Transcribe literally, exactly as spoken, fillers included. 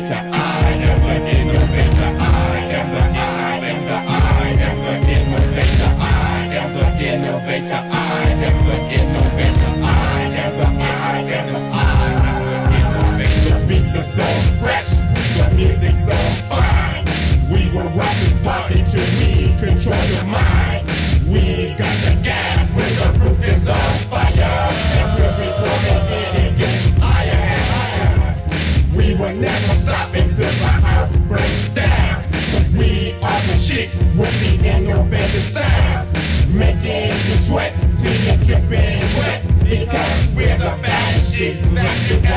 innovator. I am the innovator. I am the innovator. I am the innovator. I am the innovator. I am the innovator. I am the I am the I am the innovator. The beats are so fresh. The music's so fine. We will rock this party till we control your mind. We got the gas when the roof is on fire. And we'll be blowing in and getting higher and higher. We will never stop until the house breaks down. We are the chicks with the innovative sound, making you sweat till you're dripping wet. Because we're the baddest chicks that you